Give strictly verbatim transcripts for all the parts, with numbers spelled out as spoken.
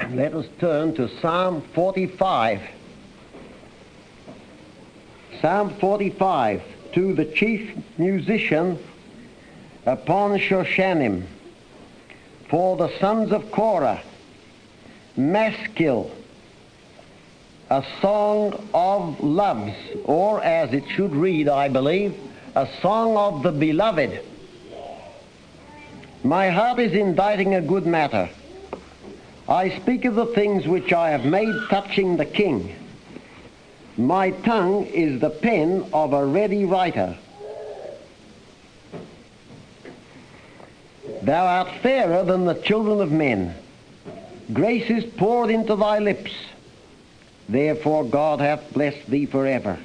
Let us turn to Psalm forty-five. Psalm forty-five, to the chief musician upon Shoshanim, for the sons of Korah, Maskil, a song of loves, or as it should read, I believe, a song of the beloved. My heart is inditing a good matter. I speak of the things which I have made touching the king. My tongue is the pen of a ready writer. Thou art fairer than the children of men. Grace is poured into thy lips. Therefore God hath blessed thee forever.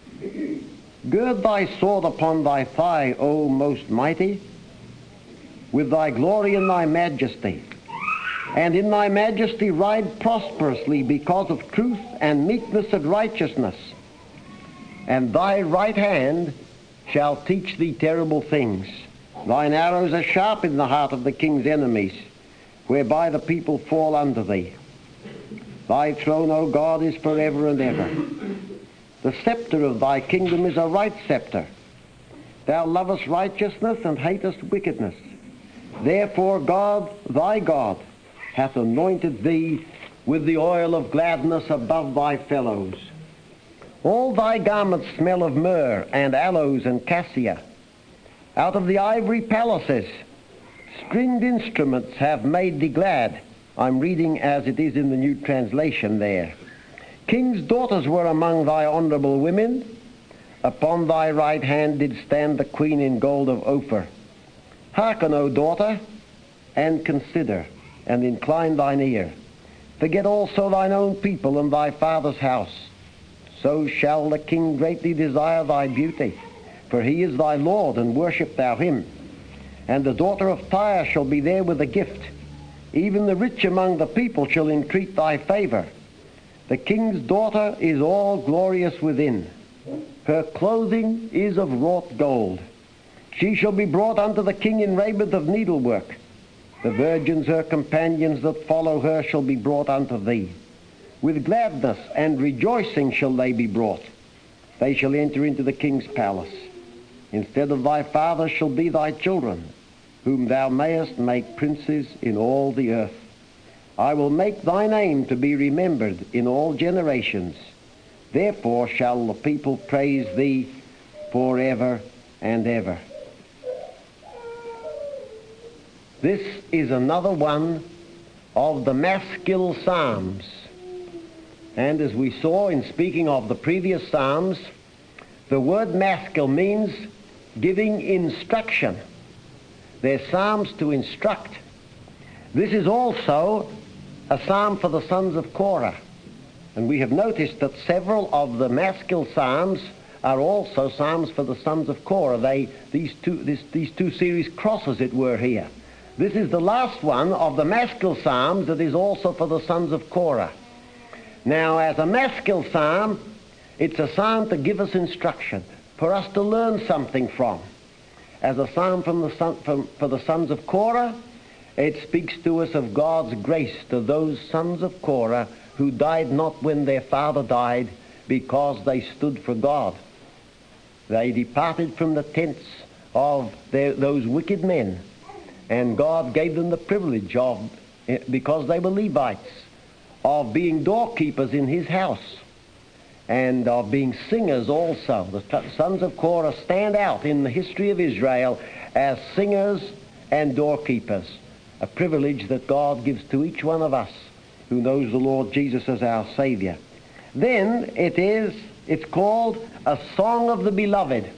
Gird thy sword upon thy thigh, O most mighty, with thy glory and thy majesty. And in thy majesty ride prosperously because of truth and meekness and righteousness. And thy right hand shall teach thee terrible things. Thine arrows are sharp in the heart of the king's enemies, whereby the people fall under thee. Thy throne, O God, is forever and ever. The scepter of thy kingdom is a right scepter. Thou lovest righteousness and hatest wickedness. Therefore God, thy God, hath anointed thee with the oil of gladness above thy fellows. All thy garments smell of myrrh and aloes and cassia. Out of the ivory palaces, stringed instruments have made thee glad. I'm reading as it is in the New Translation there. King's daughters were among thy honorable women. Upon thy right hand did stand the queen in gold of Ophir. Hearken, O daughter, and consider, and incline thine ear. Forget also thine own people and thy father's house. So shall the king greatly desire thy beauty, for he is thy Lord, and worship thou him. And the daughter of Tyre shall be there with a gift. Even the rich among the people shall entreat thy favor. The king's daughter is all glorious within. Her clothing is of wrought gold. She shall be brought unto the king in raiment of needlework. The virgins, her companions that follow her, shall be brought unto thee. With gladness and rejoicing shall they be brought. They shall enter into the king's palace. Instead of thy fathers shall be thy children, whom thou mayest make princes in all the earth. I will make thy name to be remembered in all generations. Therefore shall the people praise thee forever and ever. This is another one of the Maskil Psalms. And as we saw in speaking of the previous Psalms, the word Maskil means giving instruction. They're Psalms to instruct. This is also a Psalm for the sons of Korah. And we have noticed that several of the Maskil Psalms are also Psalms for the sons of Korah. They, these, two, this, these two series cross, as it were, here. This is the last one of the Maskil Psalms that is also for the sons of Korah. Now, as a Maskil Psalm, it's a psalm to give us instruction, for us to learn something from. As a psalm from the son, from, for the sons of Korah, it speaks to us of God's grace to those sons of Korah who died not when their father died, because they stood for God. They departed from the tents of their, those wicked men, and God gave them the privilege of, because they were Levites, of being doorkeepers in his house, and of being singers also. The sons of Korah stand out in the history of Israel as singers and doorkeepers, a privilege that God gives to each one of us who knows the Lord Jesus as our Savior. Then it is, it's called a song of the beloved.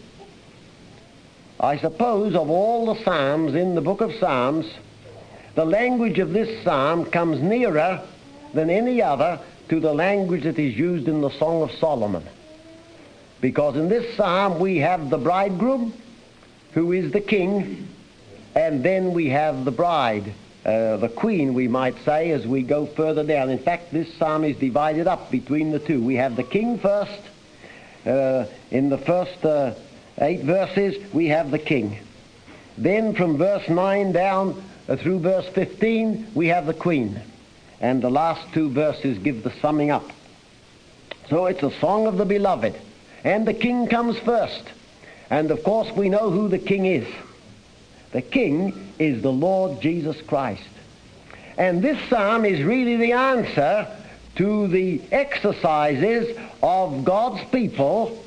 I suppose of all the Psalms in the book of Psalms, the language of this psalm comes nearer than any other to the language that is used in the Song of Solomon. Because in this psalm we have the bridegroom, who is the king, and then we have the bride, uh, the queen, we might say, as we go further down. In fact, this psalm is divided up between the two. We have the king first. Uh, in the first uh, eight verses, we have the king. Then from verse nine down uh, through verse fifteen, we have the queen. And the last two verses give the summing up. So it's a song of the beloved. And the king comes first. And of course we know who the king is. The king is the Lord Jesus Christ. And this psalm is really the answer to the exercises of God's people,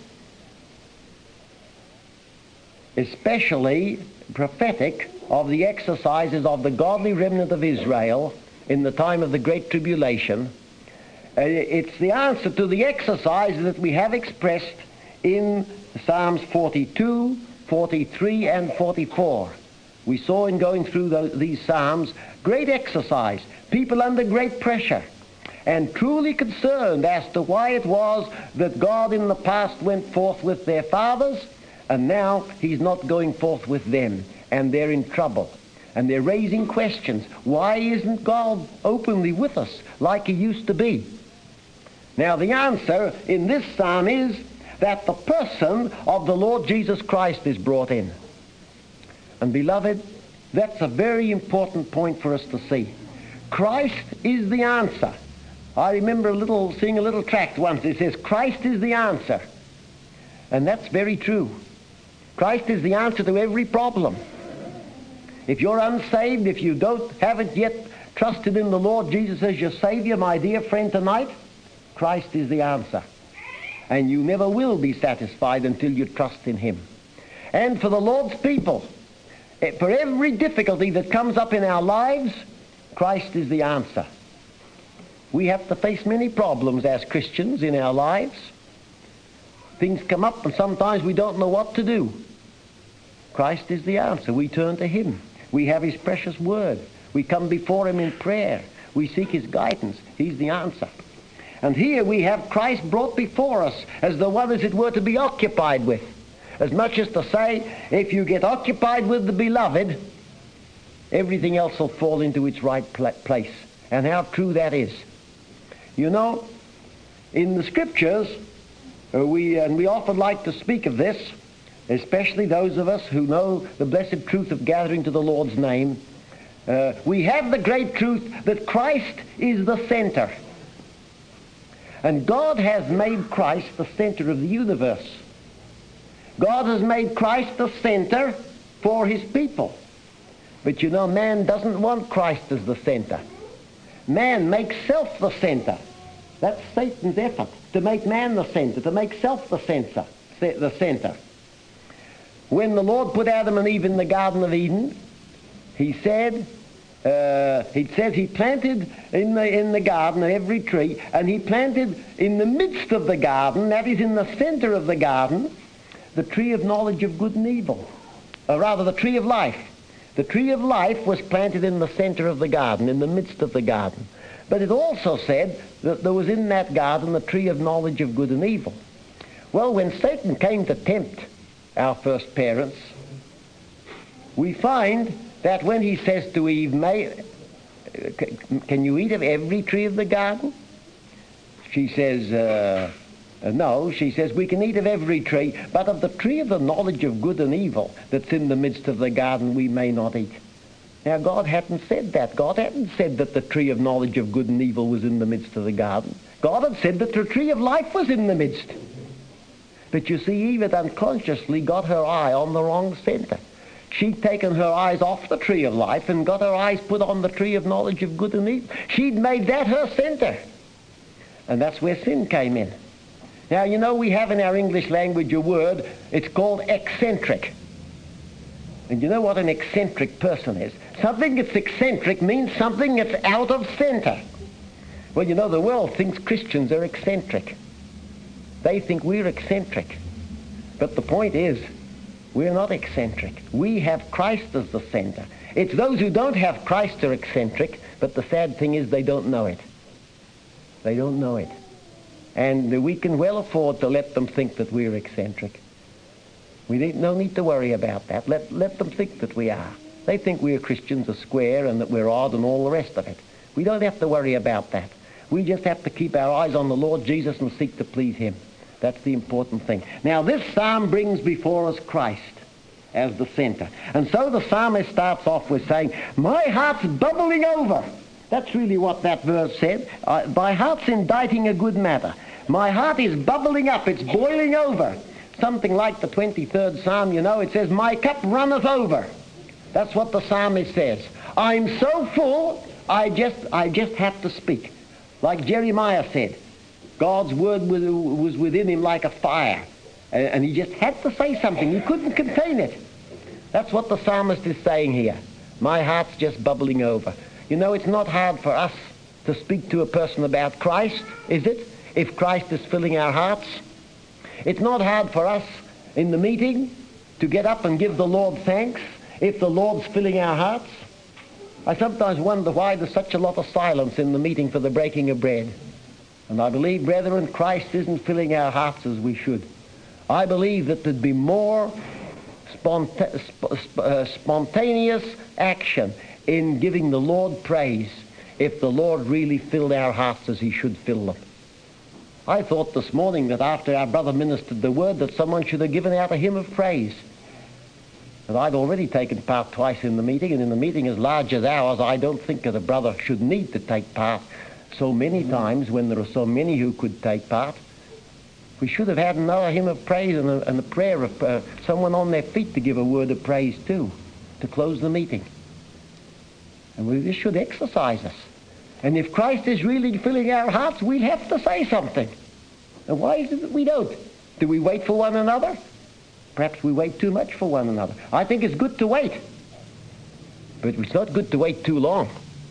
especially prophetic, of the exercises of the godly remnant of Israel in the time of the Great Tribulation. Uh, it's the answer to the exercises that we have expressed in Psalms forty-two, forty-three, and forty-four. We saw in going through the, these Psalms great exercise, people under great pressure, and truly concerned as to why it was that God in the past went forth with their fathers, and now he's not going forth with them, and they're in trouble. And they're raising questions. Why isn't God openly with us like he used to be? Now the answer in this psalm is that the person of the Lord Jesus Christ is brought in. And beloved, that's a very important point for us to see. Christ is the answer. I remember a little, seeing a little tract once. It says, Christ is the answer. And that's very true. Christ is the answer to every problem. If you're unsaved, if you don't haven't yet trusted in the Lord Jesus as your Savior, my dear friend, tonight, Christ is the answer. And you never will be satisfied until you trust in him. And for the Lord's people, for every difficulty that comes up in our lives, Christ is the answer. We have to face many problems as Christians in our lives. Things come up and sometimes we don't know what to do. Christ is the answer. We turn to him. We have his precious word. We come before him in prayer. We seek his guidance. He's the answer. And here we have Christ brought before us as the one, as it were, to be occupied with. As much as to say, if you get occupied with the beloved, everything else will fall into its right pl- place. And how true that is. You know, in the Scriptures, uh, we and we often like to speak of this, especially those of us who know the blessed truth of gathering to the Lord's name. Uh, we have the great truth that Christ is the center. And God has made Christ the center of the universe. God has made Christ the center for his people. But you know, man doesn't want Christ as the center. Man makes self the center. That's Satan's effort, to make man the center, to make self the center. The center. When the Lord put Adam and Eve in the Garden of Eden, he said, uh, he says he planted in the in the garden every tree, and he planted in the midst of the garden, that is in the center of the garden, the tree of knowledge of good and evil, or rather the tree of life. The tree of life was planted in the center of the garden, in the midst of the garden. But it also said that there was in that garden the tree of knowledge of good and evil. Well, when Satan came to tempt our first parents, we find that when he says to Eve, May, can you eat of every tree of the garden? She says, uh, no. She says, we can eat of every tree, but of the tree of the knowledge of good and evil that's in the midst of the garden we may not eat. Now, God hadn't said that. God hadn't said that the tree of knowledge of good and evil was in the midst of the garden. God had said that the tree of life was in the midst. But you see, Eve had unconsciously got her eye on the wrong center. She'd taken her eyes off the tree of life and got her eyes put on the tree of knowledge of good and evil. She'd made that her center. And that's where sin came in. Now, you know, we have in our English language a word, it's called eccentric. And you know what an eccentric person is? Something that's eccentric means something that's out of center. Well, you know, the world thinks Christians are eccentric. They think we're eccentric. But the point is, we're not eccentric. We have Christ as the center. It's those who don't have Christ who are eccentric, but the sad thing is they don't know it. They don't know it. And we can well afford to let them think that we're eccentric. We need, no need to worry about that. Let, let them think that we are. They think we are Christians are square and that we're odd and all the rest of it. We don't have to worry about that. We just have to keep our eyes on the Lord Jesus and seek to please him. That's the important thing. Now, this psalm brings before us Christ as the center. And so the psalmist starts off with saying, my heart's bubbling over. That's really what that verse said. Uh, my heart's inditing a good matter. My heart is bubbling up. It's boiling over. Something like the twenty-third Psalm, you know. It says, my cup runneth over. That's what the psalmist says. I'm so full, I just, I just have to speak. Like Jeremiah said, God's word was, was within him like a fire. And, and he just had to say something. He couldn't contain it. That's what the psalmist is saying here. My heart's just bubbling over. You know, it's not hard for us to speak to a person about Christ, is it? If Christ is filling our hearts. It's not hard for us in the meeting to get up and give the Lord thanks if the Lord's filling our hearts. I sometimes wonder why there's such a lot of silence in the meeting for the breaking of bread. And I believe, brethren, Christ isn't filling our hearts as we should. I believe that there'd be more sponta- sp- sp- uh, spontaneous action in giving the Lord praise if the Lord really filled our hearts as he should fill them. I thought this morning that after our brother ministered the word that someone should have given out a hymn of praise. And I'd already taken part twice in the meeting, and in a meeting as large as ours, I don't think that a brother should need to take part so many times when there are so many who could take part. We should have had another hymn of praise and a, and a prayer of uh, someone on their feet to give a word of praise too, to close the meeting. And we, this should exercise us. And if Christ is really filling our hearts, we'll have to say something. And why is it that we don't? Do we wait for one another? Perhaps we wait too much for one another. I think it's good to wait. But it's not good to wait too long.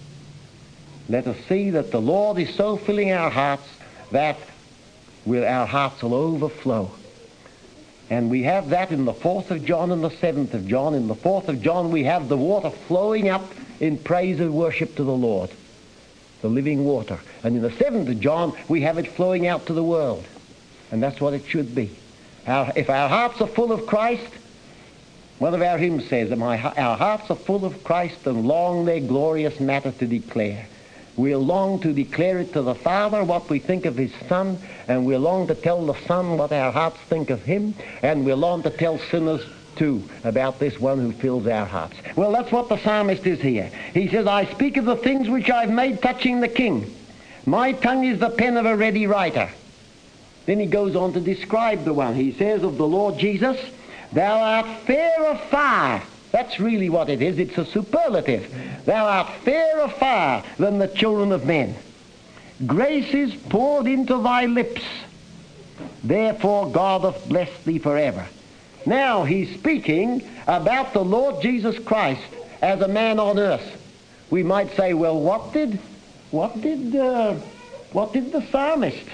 Let us see that the Lord is so filling our hearts that will our hearts will overflow. And we have that in the fourth of John and the seventh of John. In the fourth of John we have the water flowing up in praise and worship to the Lord. The living water. And in the seventh of John, we have it flowing out to the world. And that's what it should be. Our, if our hearts are full of Christ, one of our hymns says, that my, our hearts are full of Christ and long their glorious matter to declare. We'll long to declare it to the Father what we think of his Son, and we'll long to tell the Son what our hearts think of him, and we'll long to tell sinners too about this one who fills our hearts. Well, that's what the psalmist is here. He says, I speak of the things which I've made touching the King. My tongue is the pen of a ready writer. Then he goes on to describe the one. He says of the Lord Jesus, thou art fairer far. That's really what it is. It's a superlative. Thou art fairer far than the children of men. Grace is poured into thy lips. Therefore God hath blessed thee forever. Now he's speaking about the Lord Jesus Christ as a man on earth. We might say, well, what did, what did, uh, what did the psalmist,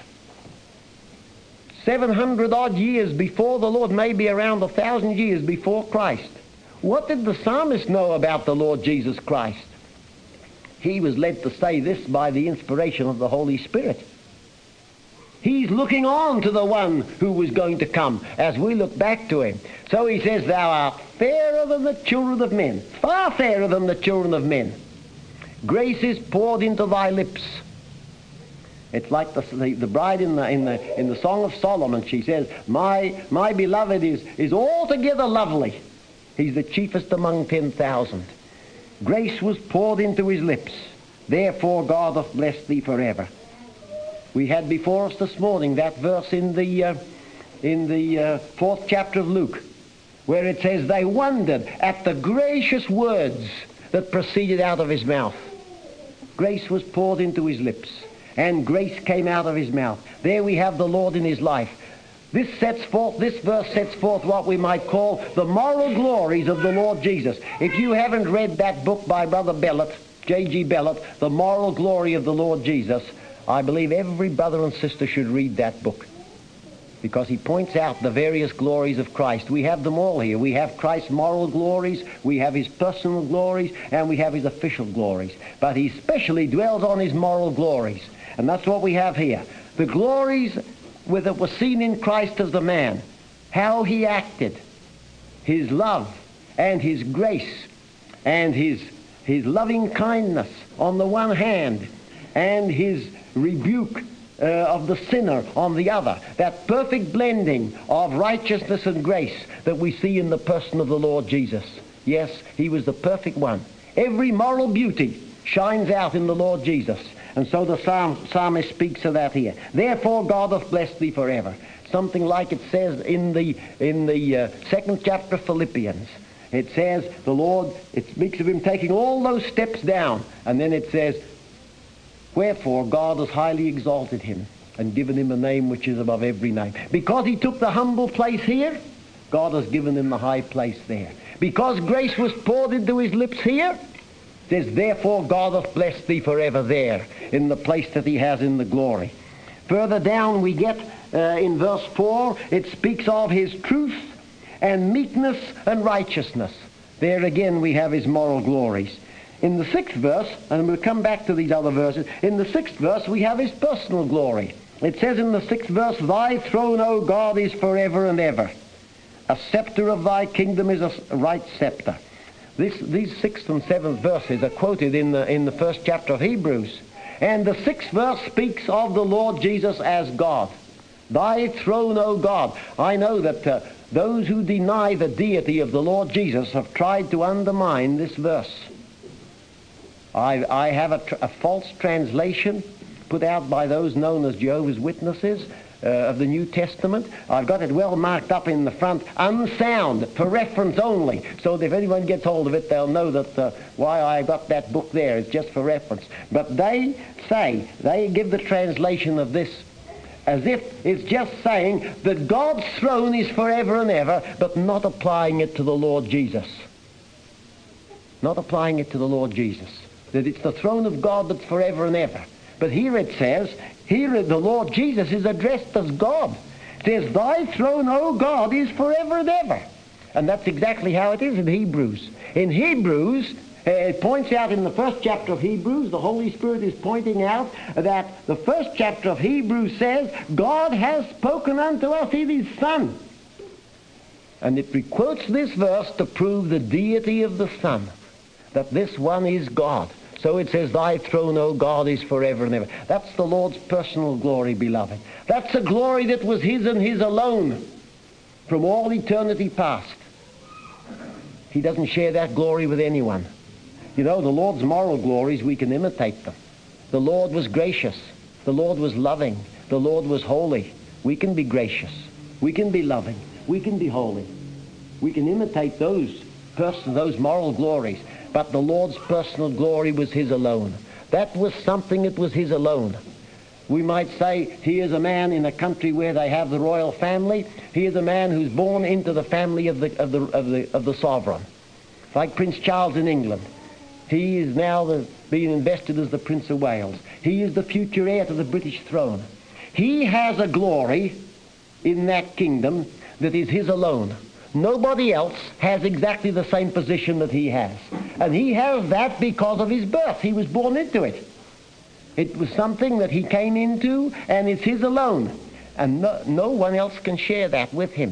seven hundred odd years before the Lord, maybe around a thousand years before Christ, what did the psalmist know about the Lord Jesus Christ? He was led to say this by the inspiration of the Holy Spirit. He's looking on to the one who was going to come as we look back to him. So he says, thou art fairer than the children of men, far fairer than the children of men. Grace is poured into thy lips. It's like the, the, the bride in the, in, the, in the Song of Solomon. She says, my, my beloved is, is altogether lovely. He's the chiefest among ten thousand. Grace was poured into his lips. Therefore God hath blessed thee forever. We had before us this morning that verse in the uh, in the uh, fourth chapter of Luke, where it says, they wondered at the gracious words that proceeded out of his mouth. Grace was poured into his lips, and grace came out of his mouth. There we have the Lord in his life. This sets forth, this verse sets forth what we might call the moral glories of the Lord Jesus. If you haven't read that book by Brother Bellet, J G Bellet, The Moral Glory of the Lord Jesus, I believe every brother and sister should read that book, because he points out the various glories of Christ. We have them all here. We have Christ's moral glories, we have his personal glories, and we have his official glories. But he especially dwells on his moral glories. And that's what we have here. The glories that were seen in Christ as the man, how he acted, his love and his grace and his, his loving kindness on the one hand, and his rebuke uh, of the sinner on the other. That perfect blending of righteousness and grace that we see in the person of the Lord Jesus. Yes, he was the perfect one. Every moral beauty shines out in the Lord Jesus. And so the psalm, psalmist speaks of that here. Therefore God hath blessed thee forever. Something like it says in the in the uh, second chapter of Philippians. It says the Lord, it speaks of him taking all those steps down. And then it says, wherefore God has highly exalted him and given him a name which is above every name. Because he took the humble place here, God has given him the high place there. Because grace was poured into his lips here, it says, therefore God hath blessed thee forever there, in the place that he has in the glory. Further down we get uh, in verse four, it speaks of his truth and meekness and righteousness. There again we have his moral glories. In the sixth verse, and we'll come back to these other verses, in the sixth verse we have his personal glory. It says in the sixth verse, thy throne, O God, is forever and ever. A scepter of thy kingdom is a right scepter. This, these sixth and seventh verses are quoted in the, in the first chapter of Hebrews. And the sixth verse speaks of the Lord Jesus as God. Thy throne, O God. I know that uh, those who deny the deity of the Lord Jesus have tried to undermine this verse. I, I have a, tr- a false translation put out by those known as Jehovah's Witnesses uh, of the New Testament. I've got it well marked up in the front, unsound, for reference only, so that if anyone gets hold of it, they'll know that uh, why I got that book there is just for reference. But they say, they give the translation of this as if it's just saying that God's throne is forever and ever, but not applying it to the Lord Jesus. Not applying it to the Lord Jesus. That it's the throne of God that's forever and ever. But here it says, here the Lord Jesus is addressed as God. It says, thy throne, O God, is forever and ever. And that's exactly how it is in Hebrews. In Hebrews, uh, it points out in the first chapter of Hebrews, the Holy Spirit is pointing out that the first chapter of Hebrews says, God has spoken unto us in his Son. And it quotes this verse to prove the deity of the Son, that this one is God. So it says, thy throne, O God, is forever and ever. That's the Lord's personal glory, beloved. That's a glory that was his and his alone from all eternity past. He doesn't share that glory with anyone. You know, the Lord's moral glories, we can imitate them. The Lord was gracious. The Lord was loving. The Lord was holy. We can be gracious. We can be loving. We can be holy. We can imitate those person, those moral glories. But the Lord's personal glory was his alone. That was something that was his alone. We might say he is a man in a country where they have the royal family. He is a man who's born into the family of the of the of the of the sovereign, like Prince Charles in England. He is now the, being invested as the Prince of Wales. He is the future heir to the British throne. He has a glory in that kingdom that is his alone. Nobody else has exactly the same position that he has. And he has that because of his birth. He was born into it. It was something that he came into, and it's his alone. And no, no one else can share that with him.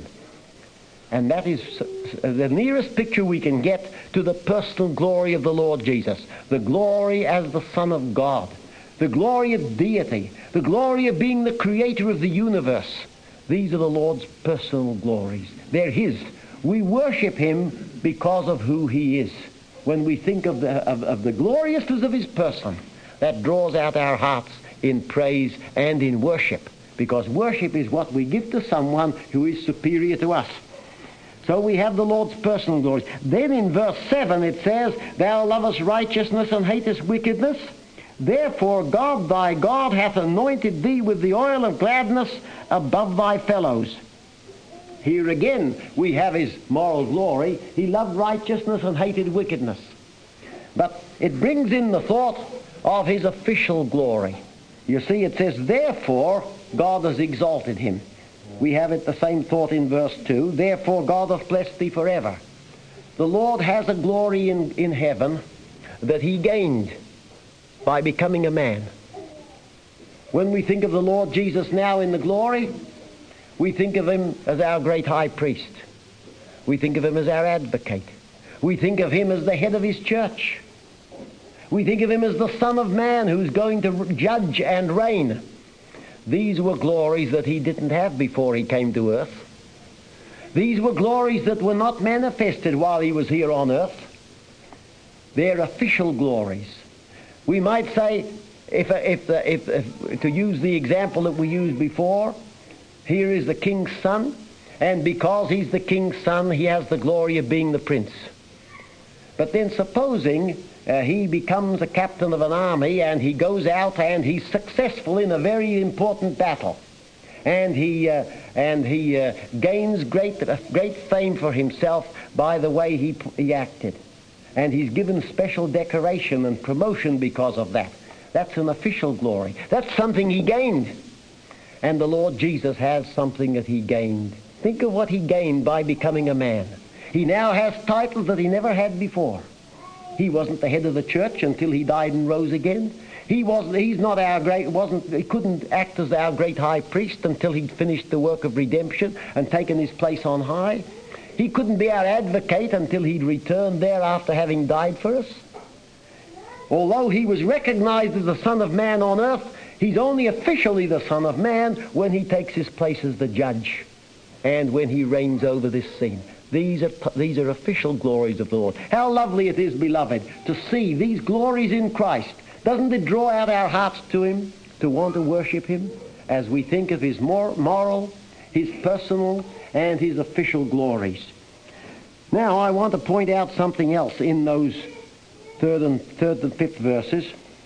And that is the nearest picture we can get to the personal glory of the Lord Jesus. The glory as the Son of God. The glory of deity. The glory of being the creator of the universe. These are the Lord's personal glories. They're his. We worship him because of who he is. When we think of the, of, of the gloriousness of his person, that draws out our hearts in praise and in worship. Because worship is what we give to someone who is superior to us. So we have the Lord's personal glories. Then in verse seven it says, thou lovest righteousness and hatest wickedness. Therefore God thy God hath anointed thee with the oil of gladness above thy fellows. Here again we have his moral glory. He loved righteousness and hated wickedness. But it brings in the thought of his official glory. You see, it says, therefore God has exalted him. We have it the same thought in verse two. Therefore God hath blessed thee forever. The Lord has a glory in, in heaven that he gained by becoming a man. When we think of the Lord Jesus now in the glory, we think of him as our great high priest. We think of him as our advocate. We think of him as the head of his church. We think of him as the Son of Man who's going to judge and reign. These were glories that he didn't have before he came to earth. These were glories that were not manifested while he was here on earth. They're official glories. We might say, if, if, if, if to use the example that we used before, here is the king's son, and because he's the king's son, he has the glory of being the prince. But then supposing uh, he becomes a captain of an army, and he goes out and he's successful in a very important battle, and he uh, and he uh, gains great uh, great fame for himself by the way he he acted, and he's given special decoration and promotion because of that. That's an official glory. That's something he gained. And the Lord Jesus has something that he gained. Think of what he gained by becoming a man. He now has titles that he never had before. He wasn't the head of the church until he died and rose again. He wasn't. He's not our great. wasn't. He couldn't act as our great high priest until he'd finished the work of redemption and taken his place on high. He couldn't be our advocate until he'd returned there after having died for us. Although he was recognized as the Son of Man on earth, he's only officially the Son of Man when he takes his place as the judge and when he reigns over this scene. These are, these are official glories of the Lord. How lovely it is, beloved, to see these glories in Christ. Doesn't it draw out our hearts to him, to want to worship him, as we think of his moral, his personal, and his official glories? Now, I want to point out something else in those third and, third and fifth verses.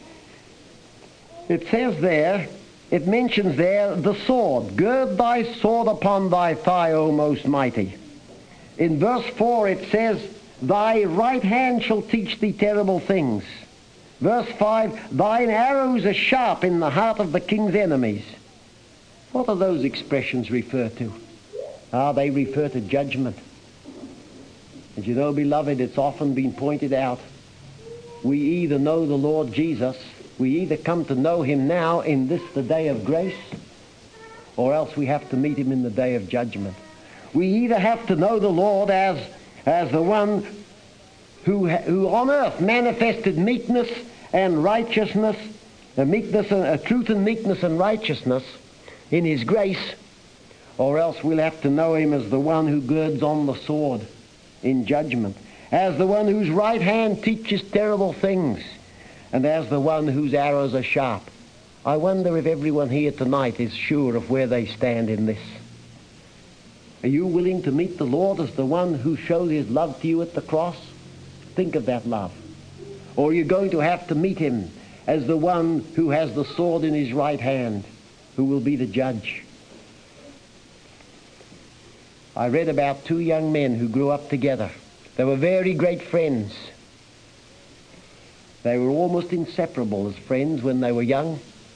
It says there, it mentions there the sword. Gird thy sword upon thy thigh, O most mighty. In verse four it says, thy right hand shall teach thee terrible things. Verse five, thine arrows are sharp in the heart of the king's enemies. What do those expressions refer to? Ah, they refer to judgment. As you know, beloved, it's often been pointed out, we either know the Lord Jesus, we either come to know him now in this, the day of grace, or else we have to meet him in the day of judgment. We either have to know the Lord as, as the one who, who on earth manifested meekness and righteousness, a meekness, a, a truth and meekness and righteousness in his grace, or else we'll have to know him as the one who girds on the sword in judgment, as the one whose right hand teaches terrible things, and as the one whose arrows are sharp. I wonder if everyone here tonight is sure of where they stand in this. Are you willing to meet the Lord as the one who showed his love to you at the cross? Think of that love. Or are you going to have to meet him as the one who has the sword in his right hand, who will be the judge? I read about two young men who grew up together. They were very great friends. They were almost inseparable as friends when they were young.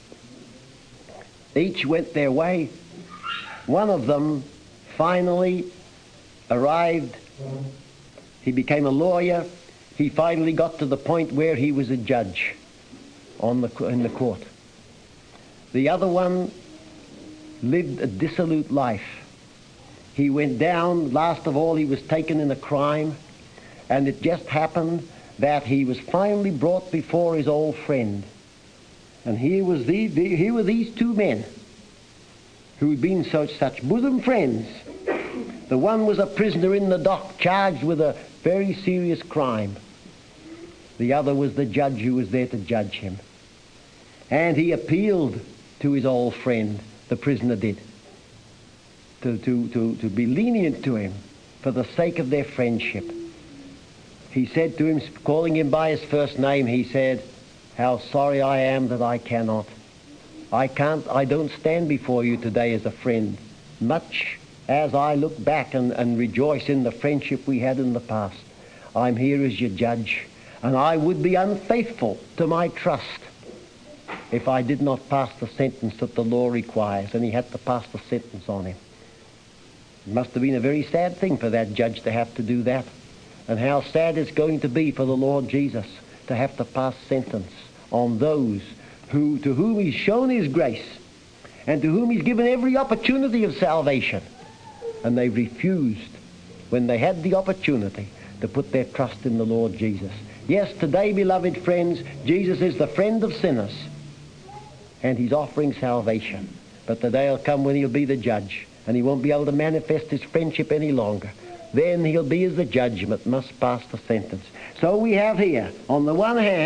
Each went their way. One of them finally arrived. He became a lawyer. He finally got to the point where he was a judge on the, in the court. The other one lived a dissolute life. He went down. Last of all, he was taken in a crime. And it just happened that he was finally brought before his old friend. And here was the, the here were these two men who had been such, such bosom friends. The one was a prisoner in the dock, charged with a very serious crime. The other was the judge who was there to judge him. And he appealed to his old friend, the prisoner did, to, to, to, to be lenient to him for the sake of their friendship. He said to him, calling him by his first name, he said, how sorry I am that I cannot. I can't, I don't stand before you today as a friend, much as I look back and, and rejoice in the friendship we had in the past. I'm here as your judge, and I would be unfaithful to my trust if I did not pass the sentence that the law requires, and he had to pass the sentence on him. It must have been a very sad thing for that judge to have to do that. And how sad it's going to be for the Lord Jesus to have to pass sentence on those who, to whom he's shown his grace and to whom he's given every opportunity of salvation. And they refused, when they had the opportunity, to put their trust in the Lord Jesus. Yes, today, beloved friends, Jesus is the friend of sinners, and he's offering salvation. But the day will come when he'll be the judge, and he won't be able to manifest his friendship any longer. Then he'll be as the judgment, must pass the sentence. So we have here, on the one hand,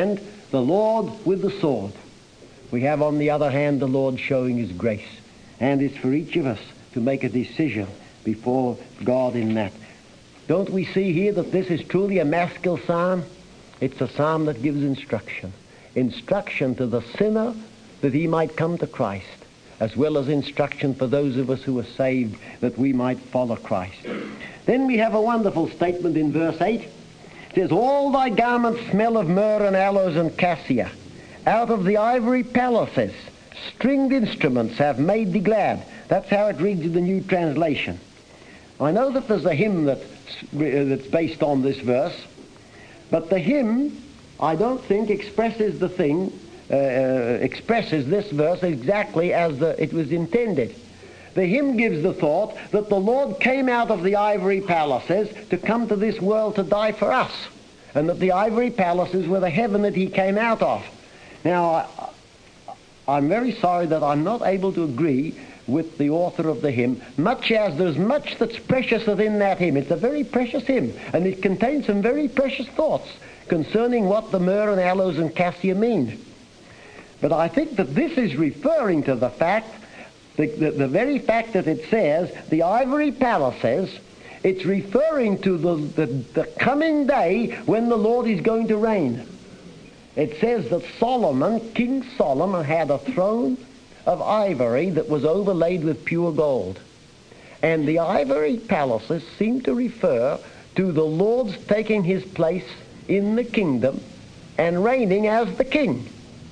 the Lord with the sword. We have, on the other hand, the Lord showing his grace. And it's for each of us to make a decision before God in that. Don't we see here that this is truly a Maskil psalm? It's a psalm that gives instruction. Instruction to the sinner that he might come to Christ, as well as instruction for those of us who are saved that we might follow Christ. Then we have a wonderful statement in verse eight. It says, all thy garments smell of myrrh and aloes and cassia. Out of the ivory palaces, stringed instruments have made thee glad. That's how it reads in the New Translation. I know that there's a hymn that's, that's based on this verse, but the hymn, I don't think, expresses the thing, uh, uh, expresses this verse exactly as the, it was intended. The hymn gives the thought that the Lord came out of the ivory palaces to come to this world to die for us, and that the ivory palaces were the heaven that he came out of. Now, I, I'm very sorry that I'm not able to agree with the author of the hymn, much as there's much that's precious within that hymn. It's a very precious hymn, and it contains some very precious thoughts concerning what the myrrh and aloes and cassia mean. But I think that this is referring to the fact, the, the, the very fact that it says the ivory palaces, it's referring to the, the, the coming day when the Lord is going to reign. It says that Solomon, King Solomon, had a throne of ivory that was overlaid with pure gold. And the ivory palaces seem to refer to the Lord's taking his place in the kingdom and reigning as the king.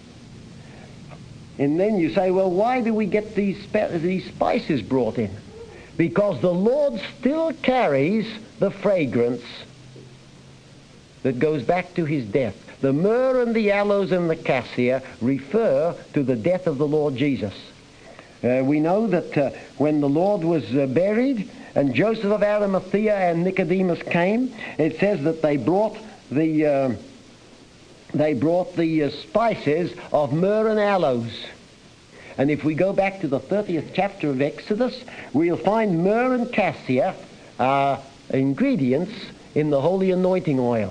And then you say, well, why do we get these, these spices brought in? Because the Lord still carries the fragrance that goes back to his death. The myrrh and the aloes and the cassia refer to the death of the Lord Jesus. Uh, we know that uh, when the Lord was uh, buried and Joseph of Arimathea and Nicodemus came, it says that they brought the uh, they brought the uh, spices of myrrh and aloes. And if we go back to the thirtieth chapter of Exodus, we'll find myrrh and cassia are ingredients in the holy anointing oil.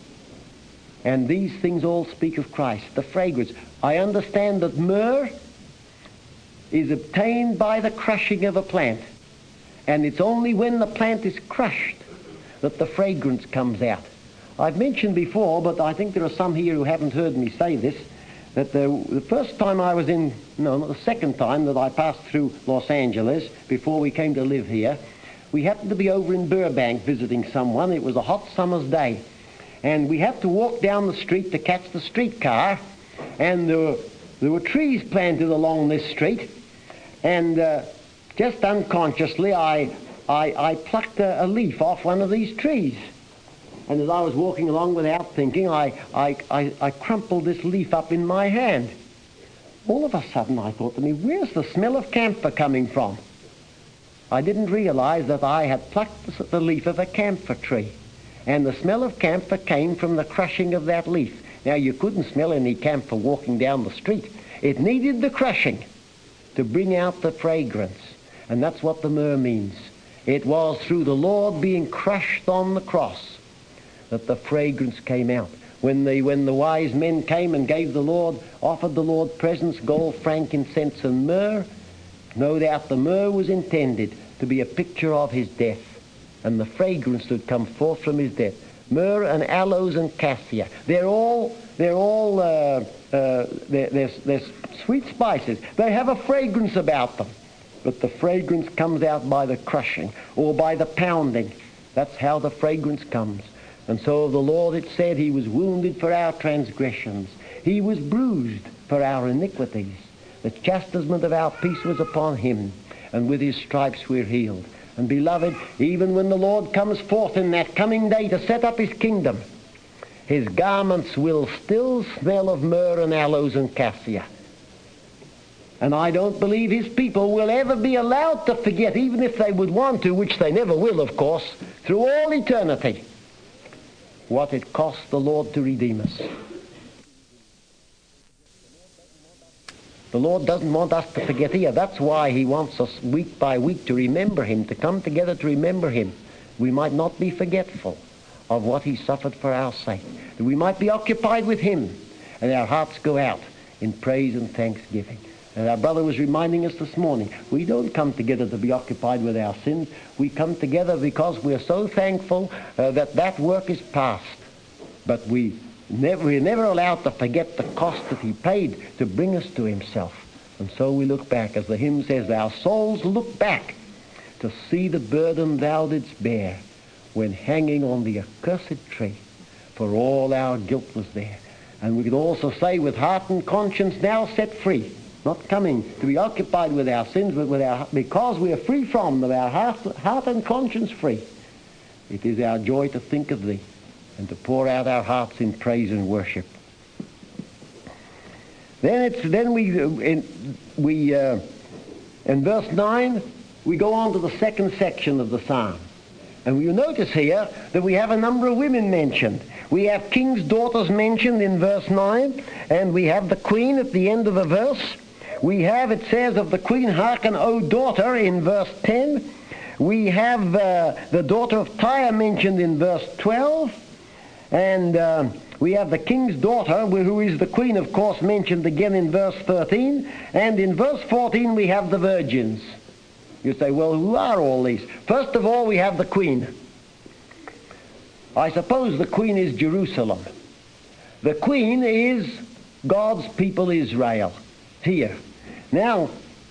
And these things all speak of Christ, the fragrance. I understand that myrrh is obtained by the crushing of a plant. And it's only when the plant is crushed that the fragrance comes out. I've mentioned before, but I think there are some here who haven't heard me say this, that the, the first time I was in, no, not the second time that I passed through Los Angeles before we came to live here, we happened to be over in Burbank visiting someone. It was a hot summer's day. And we had to walk down the street to catch the streetcar, and there were, there were trees planted along this street, and uh, just unconsciously I, I, I plucked a, a leaf off one of these trees. And as I was walking along without thinking, I, I, I, I crumpled this leaf up in my hand. All of a sudden I thought to me, where's the smell of camphor coming from? I didn't realize that I had plucked the, the leaf of a camphor tree. And the smell of camphor came from the crushing of that leaf. Now, you couldn't smell any camphor walking down the street. It needed the crushing to bring out the fragrance. And that's what the myrrh means. It was through the Lord being crushed on the cross that the fragrance came out. When the, when the wise men came and gave the Lord, offered the Lord presents, gold, frankincense, and myrrh, no doubt the myrrh was intended to be a picture of his death, and the fragrance that come forth from his death. Myrrh and aloes and cassia. They're all, they're all, uh, uh, they're, they're, they're sweet spices. They have a fragrance about them. But the fragrance comes out by the crushing or by the pounding. That's how the fragrance comes. And so of the Lord it said, he was wounded for our transgressions. He was bruised for our iniquities. The chastisement of our peace was upon him, and with his stripes we're healed. And beloved, even when the Lord comes forth in that coming day to set up his kingdom, his garments will still smell of myrrh and aloes and cassia. And I don't believe his people will ever be allowed to forget, even if they would want to, which they never will, of course, through all eternity, what it cost the Lord to redeem us. The Lord doesn't want us to forget here. That's why he wants us week by week to remember him, to come together to remember him. We might not be forgetful of what he suffered for our sake. That we might be occupied with him and our hearts go out in praise and thanksgiving. And our brother was reminding us this morning, we don't come together to be occupied with our sins. We come together because we're so thankful uh, that that work is past. But we never, we're never allowed to forget the cost that he paid to bring us to himself. And so we look back, as the hymn says, our souls look back to see the burden thou didst bear when hanging on the accursed tree, for all our guilt was there. And we can also say with heart and conscience now set free, not coming to be occupied with our sins, but with our, because we are free from them, our heart, heart and conscience free. It is our joy to think of thee and to pour out our hearts in praise and worship. Then it's then we in, we uh, in verse nine we go on to the second section of the psalm, and you notice here that we have a number of women mentioned. We have king's daughters mentioned in verse nine, and we have the queen at the end of the verse. We have, it says of the queen, hearken, O daughter, in verse ten. We have uh, the daughter of Tyre mentioned in verse twelve, and uh, we have the king's daughter, who is the queen, of course, mentioned again in verse thirteen, and in verse fourteen we have the virgins. You say, well, who are all these? First of all, we have the queen. I suppose the queen is Jerusalem. The queen is God's people Israel. Here. Now,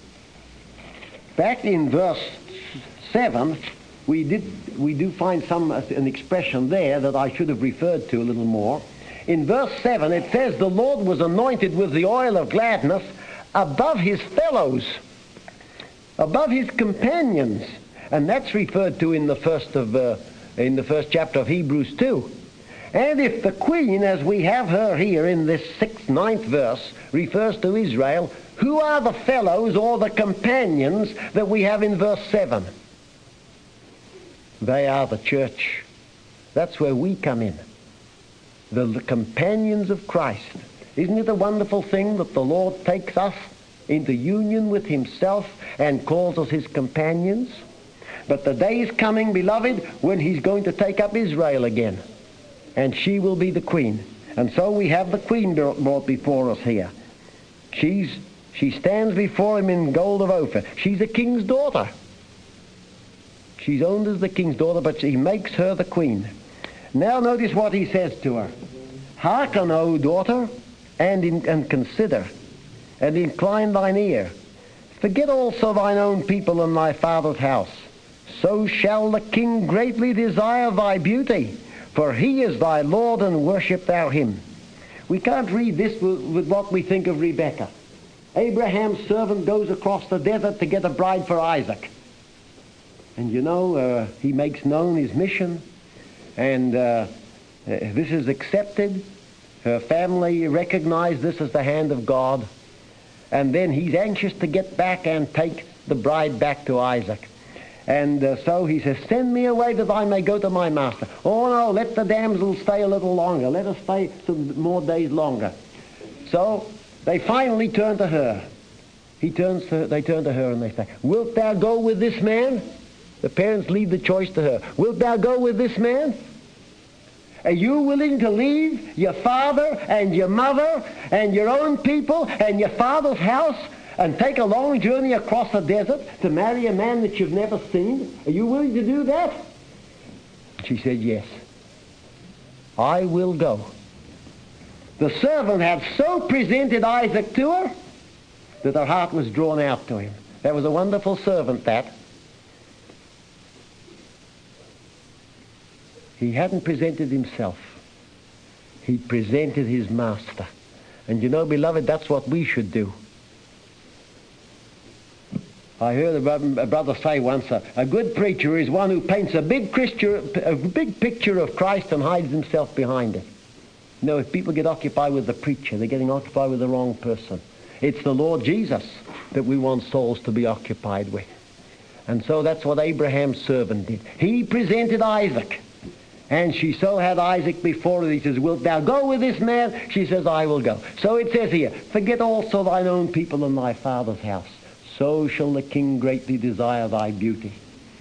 back in verse seven, we did we do find some an expression there that I should have referred to a little more. In verse seven, it says, the Lord was anointed with the oil of gladness above his fellows, above his companions. And that's referred to in the first of uh, in the first chapter of Hebrews two. And if the queen, as we have her here in this sixth, ninth verse, refers to Israel, who are the fellows or the companions that we have in verse seven? They are the church. That's where we come in. The, the companions of Christ. Isn't it a wonderful thing that the Lord takes us into union with himself and calls us his companions? But the day is coming, beloved, when he's going to take up Israel again. And she will be the queen. And so we have the queen brought before us here. She's, she stands before him in gold of Ophir. She's a king's daughter. She's owned as the king's daughter, but he makes her the queen. Now notice what he says to her. Hearken, O daughter, and, in, and consider, and incline thine ear. Forget also thine own people and thy father's house. So shall the king greatly desire thy beauty, for he is thy Lord, and worship thou him. We can't read this with, with what we think of Rebekah. Abraham's servant goes across the desert to get a bride for Isaac. And you know, uh, he makes known his mission, and uh, uh, this is accepted. Her family recognize this as the hand of God. And then he's anxious to get back and take the bride back to Isaac. And uh, so he says, send me away that I may go to my master. Oh no, let the damsel stay a little longer. Let her stay some more days longer. So they finally turn to her. He turns to, they turn to her and they say, wilt thou go with this man? The parents leave the choice to her. Wilt thou go with this man? Are you willing to leave your father and your mother and your own people and your father's house and take a long journey across the desert to marry a man that you've never seen? Are you willing to do that? She said, yes. I will go. The servant had so presented Isaac to her that her heart was drawn out to him. That was a wonderful servant, that. He hadn't presented himself. He presented his master. And you know, beloved, that's what we should do. I heard a brother, a brother say once, a, a good preacher is one who paints a big, Christian, a big picture of Christ and hides himself behind it. You know, if people get occupied with the preacher, they're getting occupied with the wrong person. It's the Lord Jesus that we want souls to be occupied with. And so that's what Abraham's servant did. He presented Isaac. And she so had Isaac before her. He says, wilt thou go with this man? She says, I will go. So it says here, forget also thine own people and thy father's house. So shall the king greatly desire thy beauty.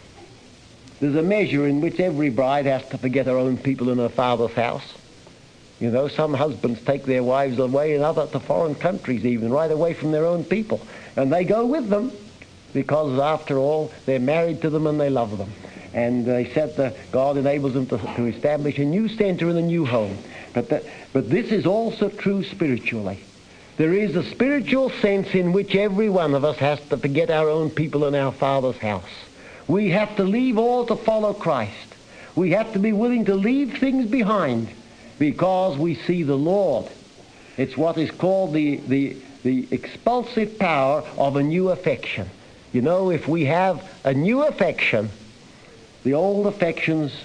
There's a measure in which every bride has to forget her own people and her father's house. You know, some husbands take their wives away in other to foreign countries even, right away from their own people. And they go with them because, after all, they're married to them and they love them. And they said that God enables them to, to establish a new center and a new home. But, that, but this is also true spiritually. There is a spiritual sense in which every one of us has to forget our own people in our Father's house. We have to leave all to follow Christ. We have to be willing to leave things behind because we see the Lord. It's what is called the, the, the expulsive power of a new affection. You know, if we have a new affection, the old affections,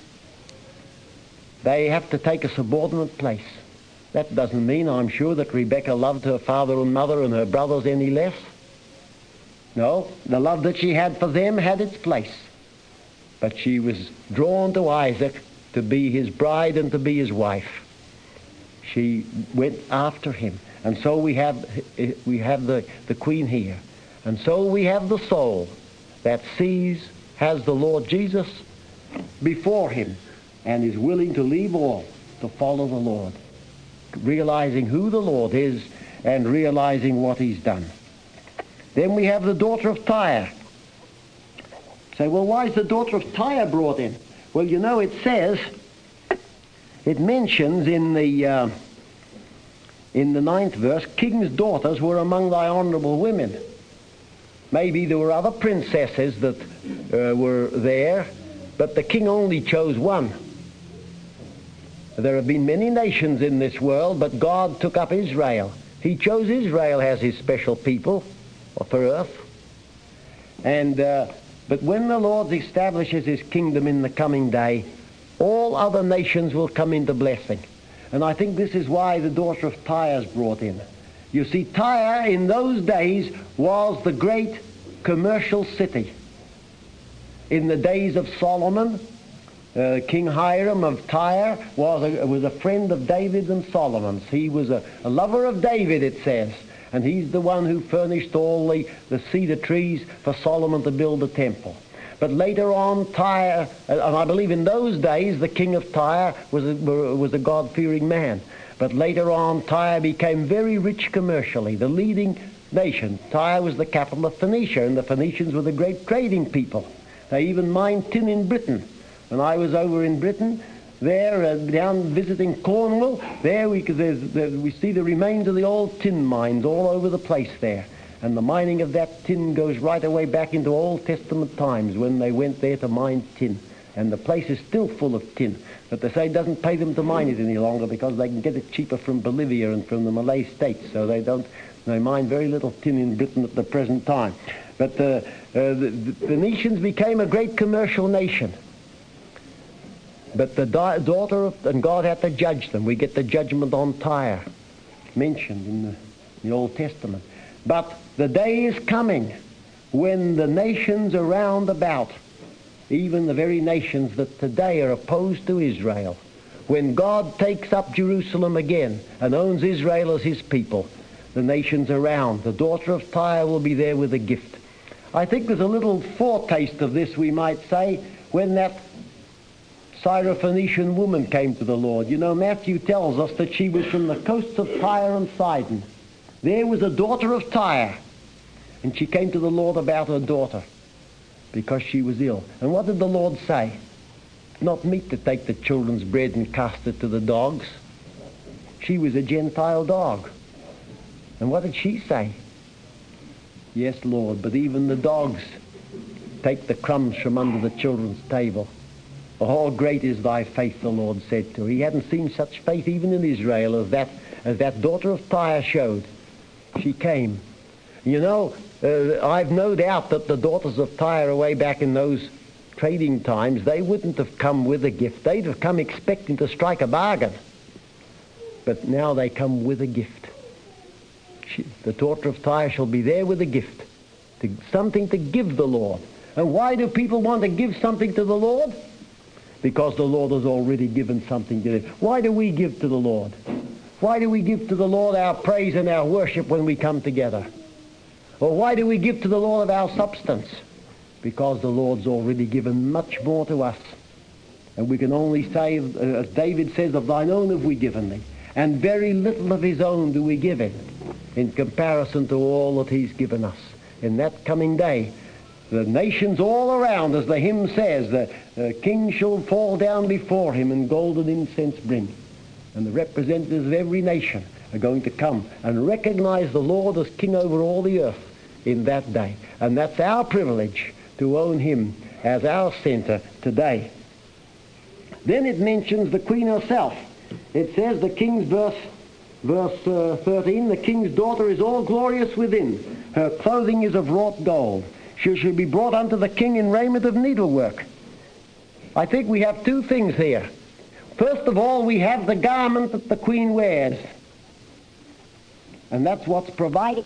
they have to take a subordinate place. That doesn't mean, I'm sure, that Rebecca loved her father and mother and her brothers any less. No, the love that she had for them had its place. But she was drawn to Isaac to be his bride and to be his wife. She went after him. And so we have, we have the, the queen here. And so we have the soul that sees, has the Lord Jesus before him and is willing to leave all to follow the Lord, realizing who the Lord is and realizing what he's done. Then we have the daughter of Tyre. Say, well, why is the daughter of Tyre brought in? Well, you know, it says, it mentions in the uh, in the ninth verse, king's daughters were among thy honorable women. Maybe there were other princesses that uh, were there, but the king only chose one. There have been many nations in this world, but God took up Israel. He chose Israel as his special people for earth. And uh, but when the Lord establishes his kingdom in the coming day, all other nations will come into blessing. And I think this is why the daughter of Tyre is brought in. You see, Tyre in those days was the great commercial city. In the days of Solomon, uh, King Hiram of Tyre was a, was a friend of David and Solomon's. He was a, a lover of David, it says. And he's the one who furnished all the, the cedar trees for Solomon to build the temple. But later on, Tyre, and I believe in those days, the king of Tyre was a, was a God-fearing man. But later on, Tyre became very rich commercially, the leading nation. Tyre was the capital of Phoenicia, and the Phoenicians were the great trading people. They even mined tin in Britain. When I was over in Britain, there, uh, down visiting Cornwall, there we, there's, there we see the remains of the old tin mines all over the place there. And the mining of that tin goes right away back into Old Testament times when they went there to mine tin. And the place is still full of tin. But they say it doesn't pay them to mine it any longer because they can get it cheaper from Bolivia and from the Malay states. So they don't, they mine very little tin in Britain at the present time. But uh, uh, the, the Phoenicians became a great commercial nation. But the da- daughter of, and God had to judge them. We get the judgment on Tyre mentioned in the, the Old Testament. But the day is coming when the nations around about, even the very nations that today are opposed to Israel, when God takes up Jerusalem again and owns Israel as his people, the nations around, the daughter of Tyre will be there with a gift. I think there's a little foretaste of this, we might say, when that Syrophoenician woman came to the Lord. You know, Matthew tells us that she was from the coasts of Tyre and Sidon. There was a daughter of Tyre, and she came to the Lord about her daughter because she was ill. And what did the Lord say? Not meet to take the children's bread and cast it to the dogs. She was a Gentile dog. And what did she say? Yes, Lord, but even the dogs take the crumbs from under the children's table. Oh, great is thy faith, the Lord said to her. He hadn't seen such faith even in Israel as that, as that daughter of Tyre showed. She came. You know, uh, I've no doubt that the daughters of Tyre way back in those trading times, they wouldn't have come with a gift. They'd have come expecting to strike a bargain. But now they come with a gift. She, the daughter of Tyre shall be there with a gift, to, something to give the Lord. And why do people want to give something to the Lord? Because the Lord has already given something to them. Why do we give to the Lord? Why do we give to the Lord our praise and our worship when we come together? Or why do we give to the Lord our substance? Because the Lord's already given much more to us. And we can only say, as David says, of thine own have we given thee. and very little of his own do we give him in comparison to all that he's given us. In that coming day, the nations all around, as the hymn says, the uh, king shall fall down before him and golden incense bring. And the representatives of every nation are going to come and recognize the Lord as king over all the earth in that day. And that's our privilege to own him as our center today. Then it mentions the queen herself. It says the king's verse, verse uh, thirteen, the king's daughter is all glorious within. Her clothing is of wrought gold. She shall be brought unto the king in raiment of needlework. I think we have two things here. First of all, we have the garment that the queen wears. And that's what's provided.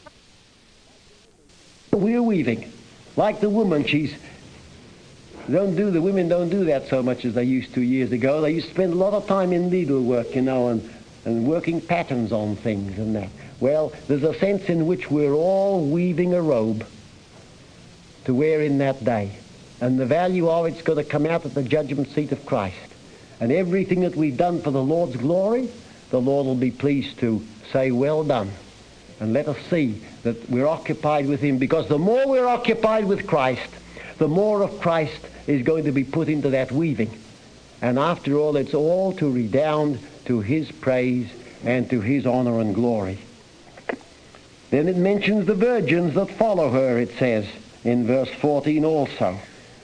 We're weaving. Like the woman, she's don't do the women don't do that so much as they used to years ago. They used to spend a lot of time in needlework, you know, and, and working patterns on things and that. Well, there's a sense in which we're all weaving a robe to wear in that day. And the value of it's going to come out at the judgment seat of Christ. And everything that we've done for the Lord's glory, the Lord will be pleased to say, well done. And let us see that we're occupied with him, because the more we're occupied with Christ, the more of Christ is going to be put into that weaving. And after all, it's all to redound to his praise and to his honor and glory. Then it mentions the virgins that follow her, it says in verse fourteen also.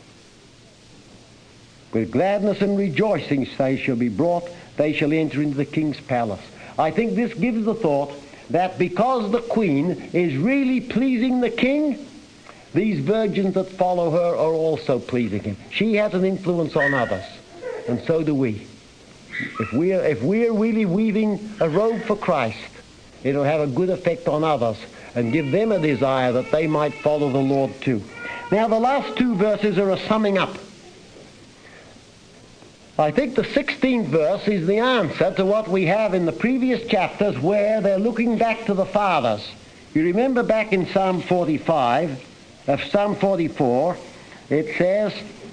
With gladness and rejoicing they shall be brought, they shall enter into the king's palace. I think this gives the thought that because the queen is really pleasing the king, these virgins that follow her are also pleasing him. She has an influence on others, and so do we. If we're, if we're really weaving a robe for Christ, it'll have a good effect on others and give them a desire that they might follow the Lord too. Now the last two verses are a summing up. I think the sixteenth verse is the answer to what we have in the previous chapters where they're looking back to the fathers. You remember back in Psalm forty-five, of Psalm forty-four, it says,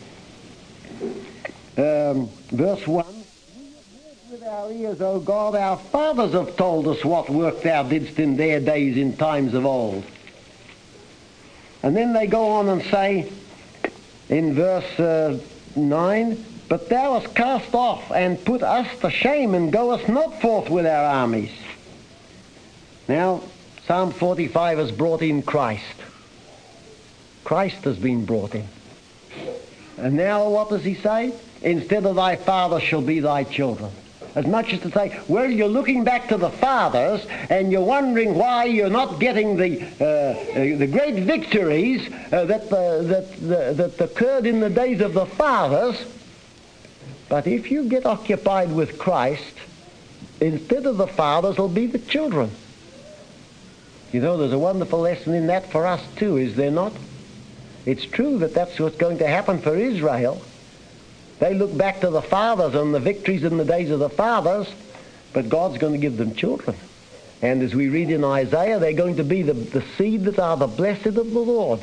um, verse one, we have heard with our ears, O God, our fathers have told us what work thou didst in their days in times of old. And then they go on and say in verse uh, nine, but thou hast cast off and put us to shame, and goest not forth with our armies. Now, Psalm forty-five has brought in Christ. Christ has been brought in. And now what does he say? Instead of thy fathers shall be thy children. As much as to say, well, you're looking back to the fathers and you're wondering why you're not getting the uh, the great victories uh, that, uh, that, uh, that occurred in the days of the fathers. But if you get occupied with Christ, instead of the fathers, it'll be the children. You know, there's a wonderful lesson in that for us too, is there not? It's true that that's what's going to happen for Israel. They look back to the fathers and the victories in the days of the fathers, but God's going to give them children. And as we read in Isaiah, they're going to be the, the seed that are the blessed of the Lord.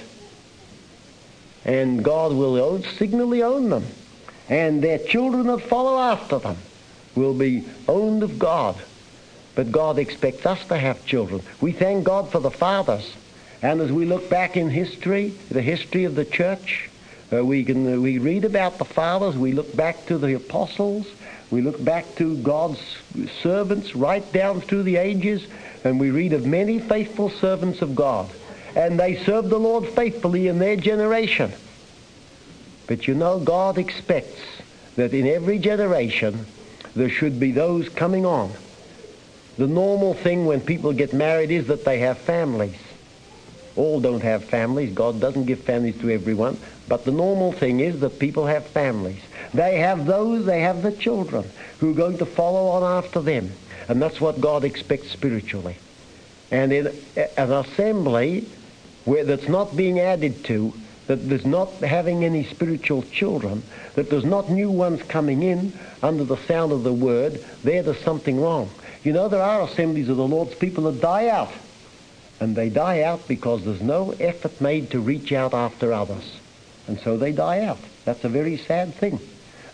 And God will own, signally own them. And their children that follow after them will be owned of God. But God expects us to have children. We thank God for the fathers. And as we look back in history, the history of the church, uh, we can uh, we read about the fathers, we look back to the apostles, we look back to God's servants right down through the ages, and we read of many faithful servants of God. And they served the Lord faithfully in their generation. But you know, God expects that in every generation there should be those coming on. The normal thing when people get married is that they have families. All don't have families. God doesn't give families to everyone. But the normal thing is that people have families. They have those, they have the children who are going to follow on after them. And that's what God expects spiritually. And in an assembly where that's not being added to, that there's not having any spiritual children, that there's not new ones coming in under the sound of the word, there there's something wrong. You know, there are assemblies of the Lord's people that die out. And they die out because there's no effort made to reach out after others. And so they die out. That's a very sad thing.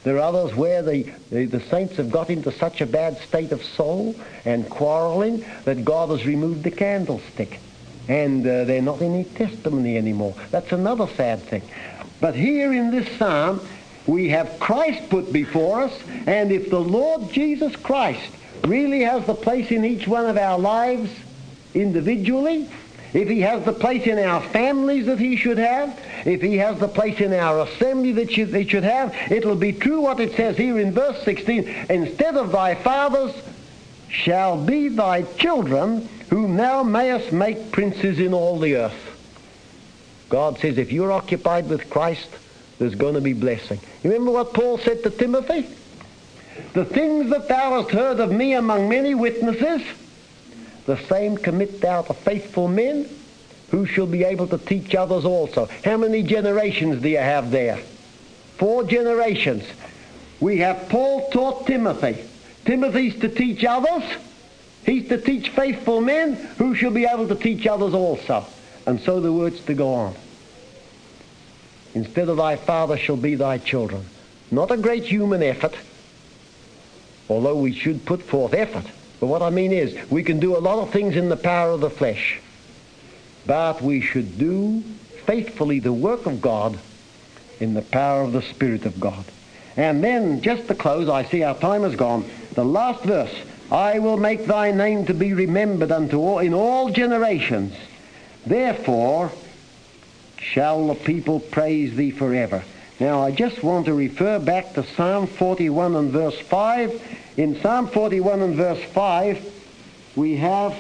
There are others where the, the, the saints have got into such a bad state of soul and quarreling that God has removed the candlestick. And uh, they're not in any testimony anymore. That's another sad thing. But here in this psalm, we have Christ put before us, and if the Lord Jesus Christ really has the place in each one of our lives individually, if he has the place in our families that he should have, if he has the place in our assembly that he should have, it'll be true what it says here in verse sixteen, instead of thy fathers shall be thy children, whom thou mayest make princes in all the earth. God says if you're occupied with Christ, there's going to be blessing. You remember what Paul said to Timothy? The things that thou hast heard of me among many witnesses, the same commit thou to faithful men, who shall be able to teach others also. How many generations do you have there? Four generations. We have Paul taught Timothy. Timothy's to teach others. He's to teach faithful men, who shall be able to teach others also. And so the word's to go on. Instead of thy father shall be thy children. Not a great human effort, although we should put forth effort. But what I mean is, we can do a lot of things in the power of the flesh. But we should do faithfully the work of God in the power of the Spirit of God. And then, just to close, I see our time has gone. The last verse, I will make thy name to be remembered unto all, in all generations. Therefore shall the people praise thee forever. Now, I just want to refer back to Psalm forty-one and verse five. In Psalm forty-one and verse five, we have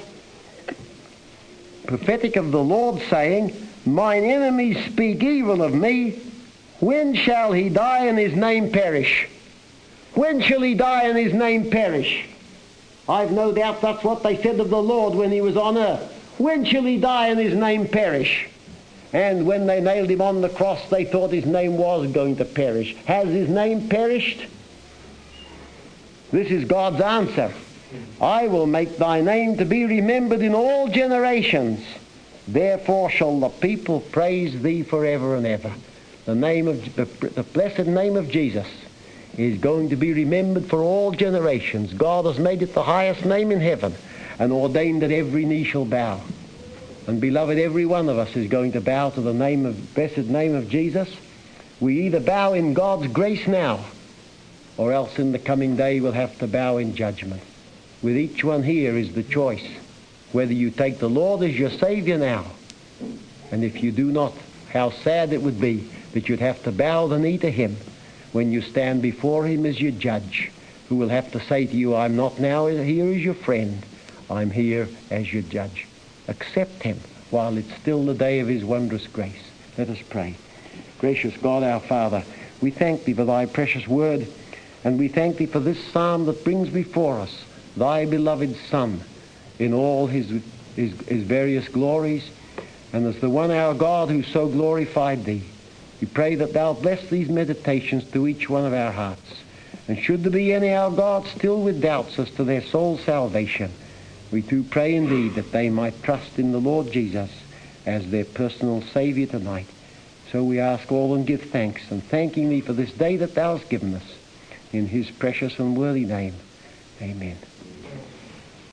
prophetic of the Lord saying, mine enemies speak evil of me. When shall he die and his name perish? When shall he die and his name perish? I've no doubt that's what they said of the Lord when he was on earth. When shall he die and his name perish? And when they nailed him on the cross, they thought his name was going to perish. Has his name perished? This is God's answer. I will make thy name to be remembered in all generations. Therefore shall the people praise thee forever and ever. The name of the, the blessed name of Jesus is going to be remembered for all generations. God has made it the highest name in heaven and ordained that every knee shall bow. And beloved, every one of us is going to bow to the name of blessed name of Jesus. We either bow in God's grace now, or else in the coming day we'll have to bow in judgment. With each one here is the choice, whether you take the Lord as your Savior now, and if you do not, how sad it would be that you'd have to bow the knee to him when you stand before him as your judge, who will have to say to you, I'm not now here as your friend, I'm here as your judge. Accept him while it's still the day of his wondrous grace. Let us pray. Gracious God, our Father, we thank thee for thy precious word, and we thank thee for this psalm that brings before us thy beloved Son in all his, his, his various glories, and as the one our God who so glorified thee. We pray that thou bless these meditations to each one of our hearts. And should there be any, our God, still with doubts as to their soul's salvation, we do pray indeed that they might trust in the Lord Jesus as their personal Savior tonight. So we ask all and give thanks, and thanking thee for this day that thou hast given us. In his precious and worthy name, amen.